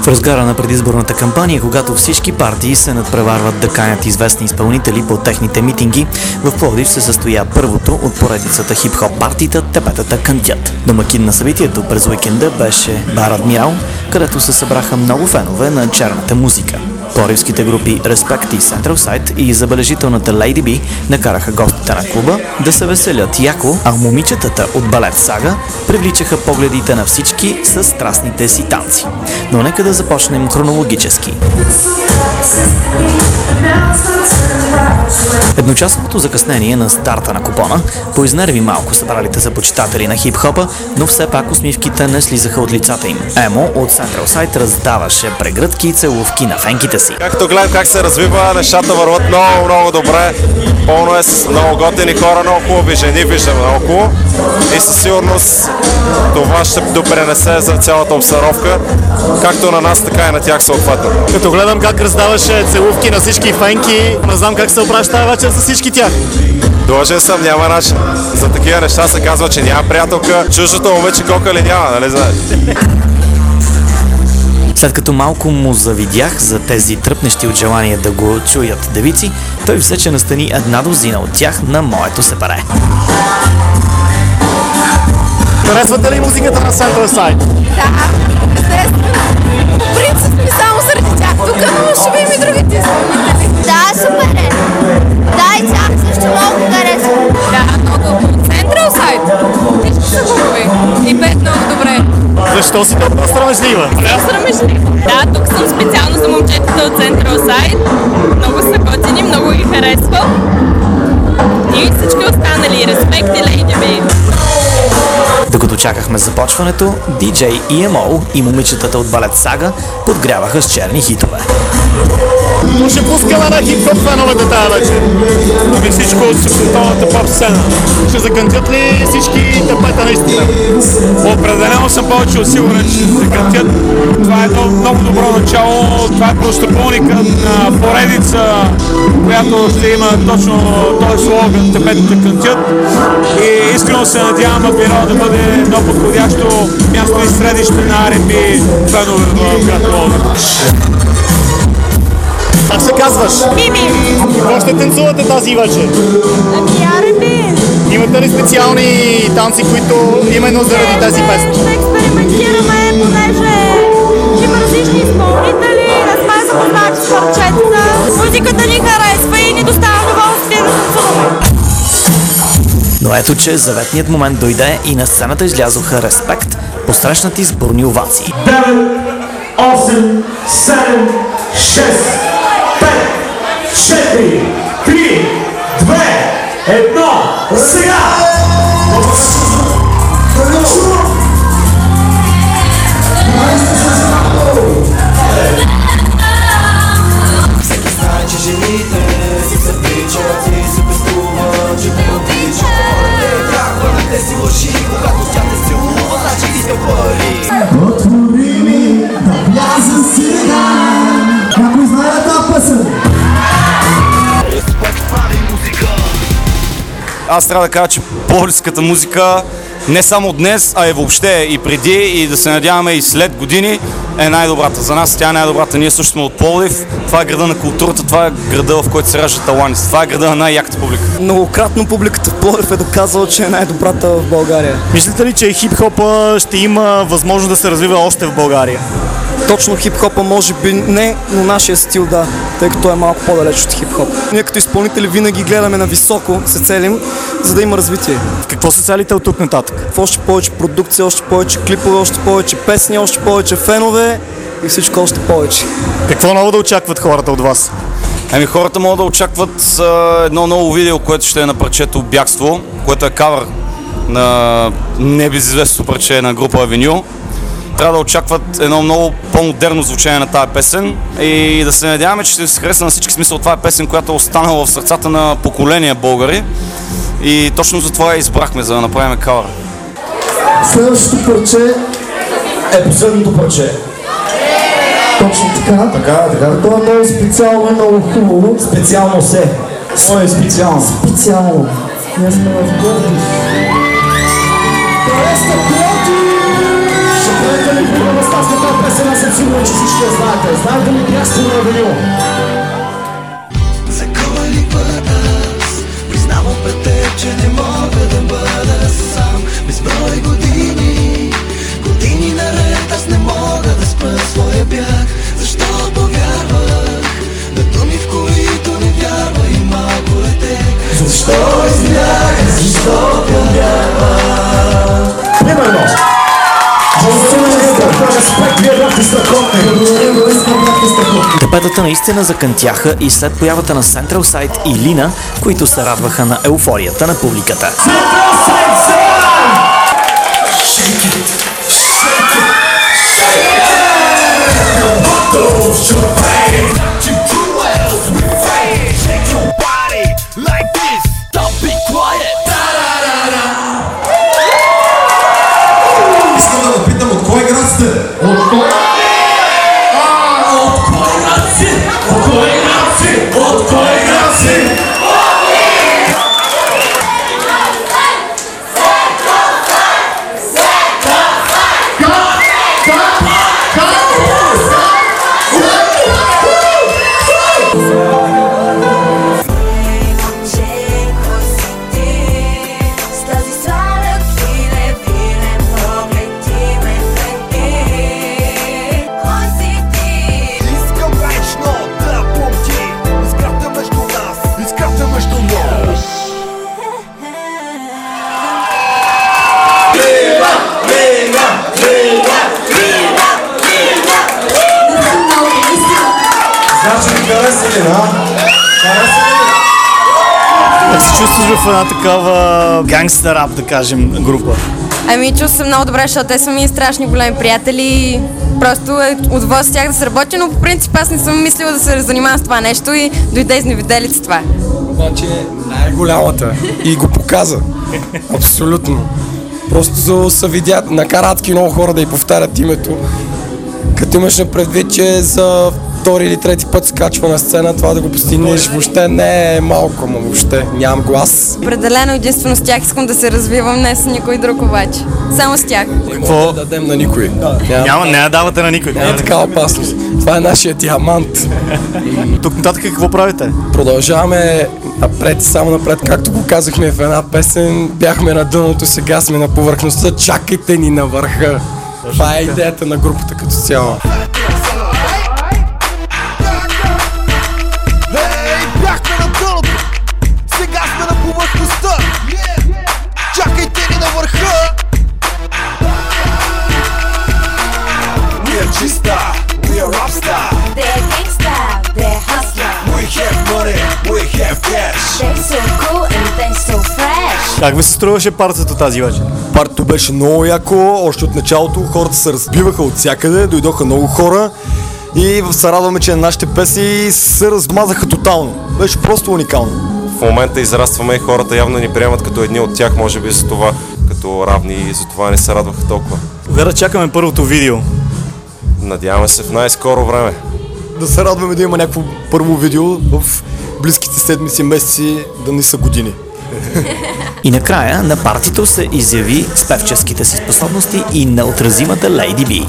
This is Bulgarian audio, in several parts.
В разгара на предизборната кампания, когато всички партии се надпреварват да канят известни изпълнители по техните митинги, в Пловдив се състоя първото от поредицата хип-хоп партита "Тепетата кънтят". Домакин на събитието през уикенда беше бар Адмирал, където се събраха много фенове на черната музика. Пловдивските групи Respect и Central Side и забележителната Lady B накараха гостите на клуба да се веселят яко, а момичетата от балет Сага привличаха погледите на всички с страстните си танци. Но нека да започнем хронологически. Едночасовото закъснение на старта на купона поизнерви малко събралите за почитатели на хип-хопа, но все пак усмивките не слизаха от лицата им. Емо от Central Side раздаваше прегръдки и целувки на фенките си. Както гледам как се развива, нещата върват много добре. Пълно е с много готини хора, много хубави жени виждаме наоколо и със сигурност това ще допринесе за цялата обстановка, както на нас, така и на тях съответно. Като гледам как раздаваше целувки на всички фенки, не знам как се оправиш тази вечер с всички тях. Длъжен съм, няма начин. За такива неща се казва, че няма приятелка. Чуждото момиче кока ли няма, нали знаеш? След като малко му завидях за тези тръпнещи от желание да го чуят девици, той взе, че настани една дозина от тях на моето сепаре. Харесвате ли музиката на Central Side? Да, естествено. По принцип ми само заради тях тук, но ще видим и другите изпълнители. Да, супер е. Да, и тях също много харесвам. Да, много. Central Side. Всички са хубави. И пет много добре. Защо си толкова срамежлива? Срамежлива. Да, тук съм специално за момчетата от Central Side. Много са готини, много ги харесвам. И всички останали. Респект и Lady B. Докато чакахме започването, DJ EMO и момичетата от балет Сага подгряваха с черни хитове. Но ще пускаме на хип-хоп феновете тази вечер. Ами всичко от световната поп сцена. Ще закънтят ли всички тепета наистина? Определено съм повече от сигурен, че ще се кънтят. Това е едно много добро начало. Това е простопълника на поредица, която ще има точно този слоган "Тепетата кънтят". И искрено се надявам Адмирал да бъде много подходящо място и средище на R&B фенове в град Пловдив. Как се казваш? Мими. Какво ще танцувате тази вечер? Ами R&B. Имате ли специални танци, които именно заради тези песни? Ще експериментираме, понеже има различни изпълнители, не сме запознати с парчетата. Музиката ни харесва и ни доставя удоволствие да танцуваме. Но ето, че заветният момент дойде и на сцената излязоха Респект, посрещнати с бурни овации. 9, 8, 7, 6, 5, 4, 3, 2, 1, сега! Всеки знае, че жените си се причат и се пестуват, че те обичат. Хвърляте си лъжи, когато тя те целува, значи иска пари. Отвори ми да вляза сега. Някой знае тази песен? Аз трябва да кажа, че пловдивската музика не само днес, а и въобще и преди, и да се надяваме и след години е най-добрата. За нас тя е най-добрата. Ние също сме от Пловдив. Това е града на културата, това е града, в който се раждат таланти. Това е града на най-яката публика. Многократно публиката в Пловдив е доказала, че е най-добрата в България. Мислите ли, че хип-хопа ще има възможност да се развива още в България? Точно хип-хопа може би не, но нашия стил да, тъй като е малко по-далеч от хип-хоп. Ние като изпълнители винаги гледаме на високо, се целим, за да има развитие. Какво се целите от тук нататък? В още повече продукция, още повече клипове, още повече песни, още повече фенове и всичко още повече. Какво ново да очакват хората от вас? Ами хората могат да очакват едно ново видео, което ще е на парчето "Бягство", което е кавър на небезизвестното парче на група Авеню. Трябва да очакват едно много по-модерно звучение на тази песен и да се надяваме, че ще се хареса на всички. Смисъл, това е песен, която е останала в сърцата на поколения българи и точно за това я избрахме, за да направим кавър. Следващото парче е последното парче. Точно така. Така. Това е много специално и много хубаво. Специално се. Какво е специално? Специално. Ние сме в Пловдив. Това е Пловдив! Ще бъдете ли хубава стаска тази песен? сигурен, че всички я знаете. Знаете ли бягство на авеню? За кой ли път аз признавам пред теб, че не мога да бъда сам. Безброй години, години наред аз не мога да спра своя бяг. Защото вярвах на думи, в които не вярва и малко дете. Защо излях, защото вярвах. Примерно! Депетата наистина закънтяха и след появата на Central Side и Лина, които се радваха на еуфорията на публиката. Искам да го питам, от кой град сте? От кой? От кой град си? От кой град си? От кой град си? Как се чувстваш в една такава гангстер рап, да кажем, група? Ами чувствам се много добре, защото те са ми страшни големи приятели. Просто е удоволствие с тях да се работи, но по принцип аз не съм мислила да се занимавам с това нещо и дойде изневиделица това. Обаче най-голямата и го показа. Абсолютно. Просто се видят, накарат много хора да й повтарят името. Като имаш на предвид, че за втори или трети път се качва на сцена, това да го постигнеш въобще не е малко, но въобще нямам глас. Определено единствено с тях искам да се развивам, не с никой друг обаче. Само с тях. Какво? Да дадем на никой. Не я давате на никой. Не е такава опасност. Това е нашия диамант. Тук нататък какво правите? Продължаваме напред, само напред, както го казахме в една песен. Бяхме на дъното, сега сме на повърхността, чакайте ни на върха. Това е идеята на групата като цяло. Бяхме на дъното, сега сме на повърхността. Чакайте ни на върха. We are G-Star, we are Rockstar. They're gangsta, they're hustler. We have money, we have cash. They're so cool and they're so fresh. Как ви се струваше партията тази вечер? Партито беше много яко, още от началото хората се разбиваха от всякъде, дойдоха много хора и се радваме, че нашите песни се размазаха тотално. Беше просто уникално. В момента израстваме и хората явно ни приемат като едни от тях, може би за това, като равни и за това не се радваха толкова. Кога да чакаме първото видео? Надяваме се в най-скоро време. Да се радваме да има някакво първо видео в близките седмици, месеци, да не са години. И накрая на партито се изяви с певческите си способности и неотразимата Lady B.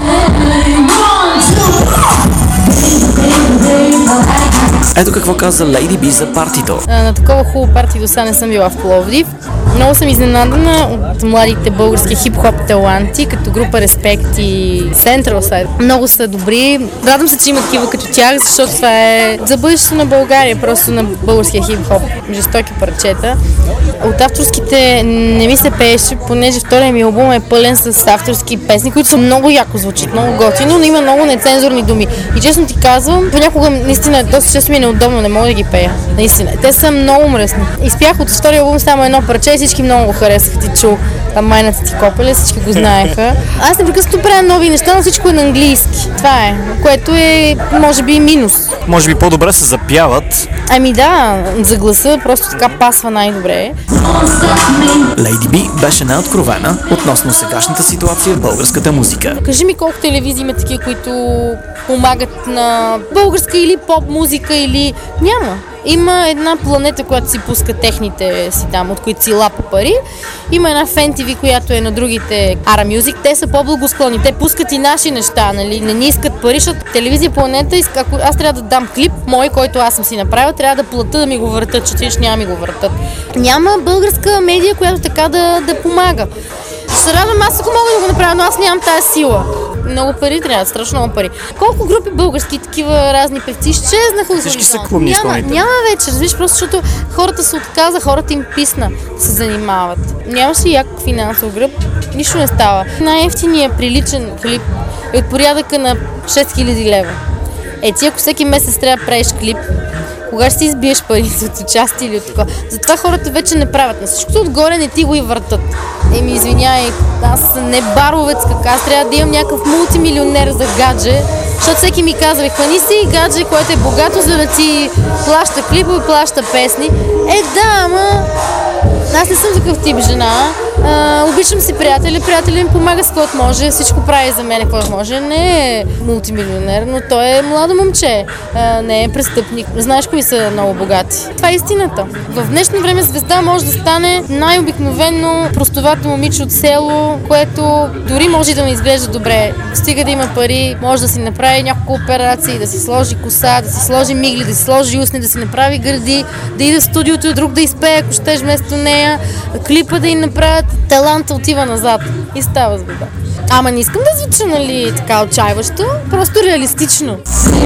Ето какво каза Lady B за партито. На такова хубаво парти до сега не съм била в Пловдив. Много съм изненадана от младите български хип-хоп таланти, като група Респект и Central Side. Много са добри. Радвам се, че има такива като тях, защото това е за бъдещето на България, просто на българския хип-хоп. Жестоки парчета. От авторските не ми се пееше, понеже втория ми албум е пълен с авторски песни, които са много яко звучат, много готино, но има много нецензурни думи. И честно ти казвам, понякога наистина доста често ми е неудобно, не мога да ги пея. Наистина. Те са много мръсни. Изпях от втория албум само едно парче и всички много го харесаха. Ти чул там майната ти копеле, всички го знаеха. Аз непрекъснато правя нови неща, но всичко е на английски. Това е, което е може би минус. Може би по-добре се запяват. Ами да, за гласа просто така пасва най-добре. Lady B беше най-откровена относно сегашната ситуация в българската музика. Кажи ми колко телевизии има такива, които помагат на българска или поп музика или... Няма. Има една планета, която си пуска техните си там, от които си лапа пари. Има една Fan TV, която е на другите Ara Music. Те са по-благосклонни. Те пускат и наши неща, нали? Не ни искат пари, защото телевизия Планета иска, ако аз трябва да дам клип, мой, който аз съм си направила, трябва да плата да ми го въртат, че няма ми го въртат. Няма българска медия, която така да помага. Ще радвам аз, ако мога да го направя, но аз нямам тази сила. Много пари трябва, страшно много пари. Колко групи български такива разни певци изчезнаха? Всички са клубни изпълнители. Няма вече, разбираш, просто защото хората се отказа, хората им писна да се занимават. Нямаше як финансов гръб, нищо не става. Най-ефтиният приличен клип е от порядъка на 6000 лева. Ти ако всеки месец трябва да правиш клип, кога ще си избиеш парите от участие или от такова? Затова хората вече не правят. На всичкото отгоре не ти го и въртат. Извинявай, аз не баровец, аз трябва да имам някакъв мултимилионер за гадже, защото всеки ми казва, хвани си гадже, което е богато, за да ти плаща клипове, плаща песни. Да, ама аз не съм такъв тип жена. Обичам си приятеля ми помага с каквото може, всичко прави за мен каквото може. Не е мултимилионер, но той е младо момче, не е престъпник. Знаеш кои са много богати. Това е истината. В днешно време звезда може да стане най-обикновено простовато момиче от село, което дори може да не изглежда добре. Стига да има пари, може да си направи няколко операции, да си сложи коса, да си сложи мигли, да си сложи устни, да си направи гърди, да иде в студиото и друг да изпее, ако щеш вместо нея, клипа да им направят, таланта отива назад и става звезда. Ама не искам да звуча, нали, така отчаиващо, просто реалистично.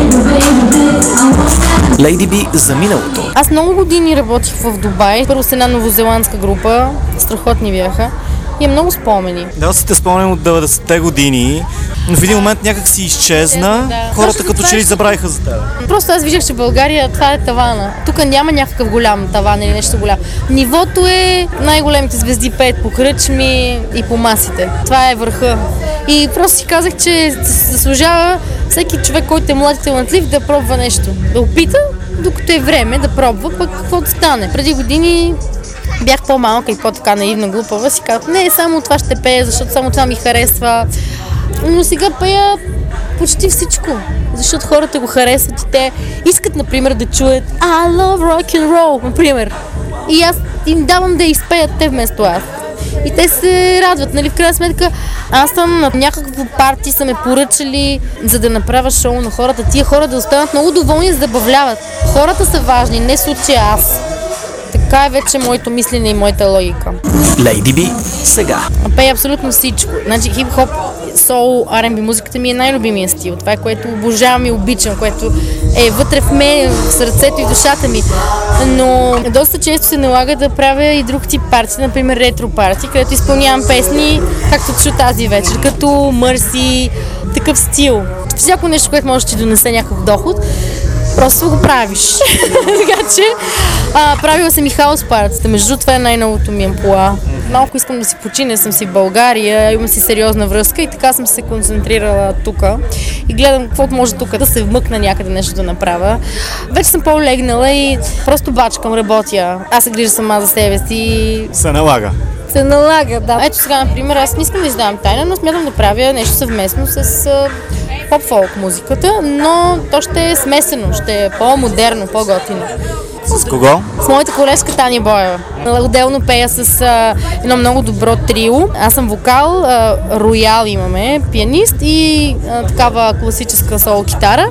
Lady B за миналото. Аз много години работих в Дубай, първо с една новозеландска група, страхотни бяха. И много спомени. Да, си те спомням от 90-те години, но в един момент някак си изчезна, хората като че ли забравиха за теб. Просто аз виждах, че в България това е тавана. Тук няма някакъв голям таван или нещо голямо. Нивото е най-големите звезди пеят по кръчми и по масите. Това е върха. И просто си казах, че заслужава всеки човек, който е млад и талантлив, да пробва нещо. Да опита, докато е време да пробва, пък какво да стане. Преди години бях по-малка и по-така наивна, глупава, си казах, не, само това ще пея, защото само това ми харесва. Но сега пея почти всичко, защото хората го харесват и те искат, например, да чуят I love rock and roll, например. И аз им давам да изпеят те вместо аз. И те се радват, нали, в крайна сметка. Аз съм на някакво парти, са ме поръчали, за да направя шоу на хората. Тия хора да останат много доволни, за да забавляват. Хората са важни, не случая аз. Така е вече моето мислене и моята логика. Lady B сега. Пея абсолютно всичко. Значи хип-хоп, соул, R&B музиката ми е най-любимия стил. Това е което обожавам и обичам, което е вътре в мен, в сърцето и в душата ми. Но доста често се налага да правя и друг тип парти, например ретро парти, където изпълнявам песни, както чу тази вечер, като Мърси, такъв стил. Всяко нещо, което може да ти донесе някакъв доход, просто го правиш. Така че правила съм и хаус партията. Между това е най-новото ми амплоа. Малко искам да си почина, съм си в България, имам си сериозна връзка и така съм се концентрирала тук. И гледам каквото може тук да се вмъкна някъде нещо да направя. Вече съм по-легнала и просто бачкам, работя. Аз се грижа сама за себе си. Се налага. Се налага, да. Ето сега, например, аз не искам да издавам тайна, но смятам да правя нещо съвместно с поп-фолк музиката, но то ще е смесено, ще е по-модерно, по-готино. С кого? С моята колежка Таня Боева. Отделно пея с едно много добро трио. Аз съм вокал, роял имаме, пианист и такава класическа соло-китара.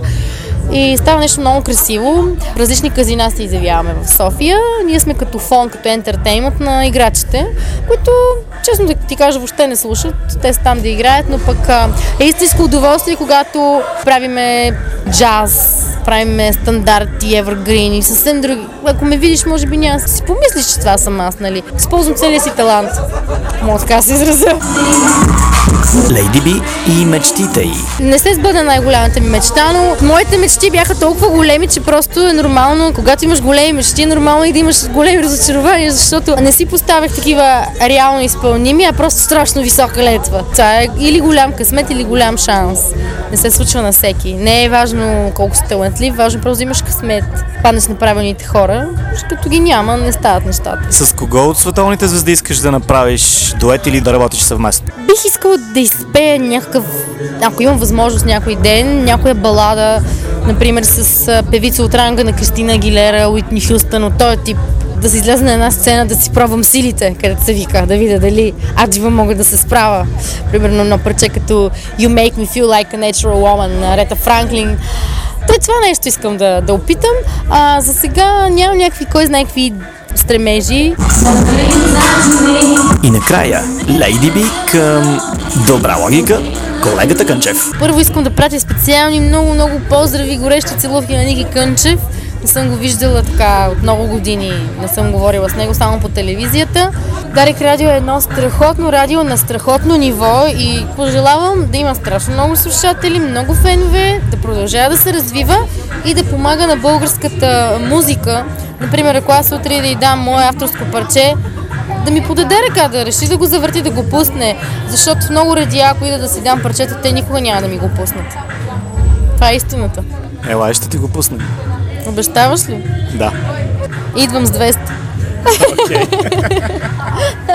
И става нещо много красиво. Различни казина се изявяваме в София. Ние сме като фон, като ентертеймент на играчите, които, честно да ти кажа, въобще не слушат. Те са там да играят, но пък е истинско удоволствие, когато правиме джаз, правиме стандарти, евергрини, съвсем други. Ако ме видиш, може би няма да си помислиш, че това съм аз, нали? Използвам целия си талант. Мога така се изразя. Lady B и мечтите й. Не се сбъдна най-голямата ми мечта, но моите мечти бяха толкова големи, че просто е нормално, когато имаш големи мечти, е нормално и да имаш големи разочарования, защото не си поставях такива реално изпълними, а просто страшно висока летва. Това е или голям късмет, или голям шанс. Не се случва на всеки. Не е важно колко си талантлив, важно просто да имаш късмет. Паднеш на правилните хора, като ги няма, не стават нещата. С кого от световните звезди искаш да направиш дует или да работиш съвместно? Бих искала да изпея някакъв, ако имам възможност някой ден, някоя балада например с певица от ранга на Кристина Агилера, Уитни Хюстън, от този тип. Да се излезе на една сцена, да си пробвам силите, където се вика, да видя дали аджива мога да се справя. Примерно на парче като You Make Me Feel Like a Natural Woman на Рета Франклин. Това нещо искам да опитам. За сега нямам някакви, кой знае какви стремежи. И накрая, Lady B към добра логика, колегата Кънчев. Първо искам да пратя специални много поздрави, горещи целувки на Ники Кънчев. Не съм го виждала така от много години, не съм говорила с него, само по телевизията. Дарик радио е едно страхотно радио на страхотно ниво и пожелавам да има страшно много слушатели, много фенове, да продължава да се развива и да помага на българската музика. Например, ако аз утре да й дам мое авторско парче, да ми подаде ръка, да реши да го завърти, да го пусне, защото в много радиа, ако ида да си дам парчета, те никога няма да ми го пуснат. Това е истината. Елай, ще ти го пусна. Обещаваш ли? Да. Идвам с 200. Okay.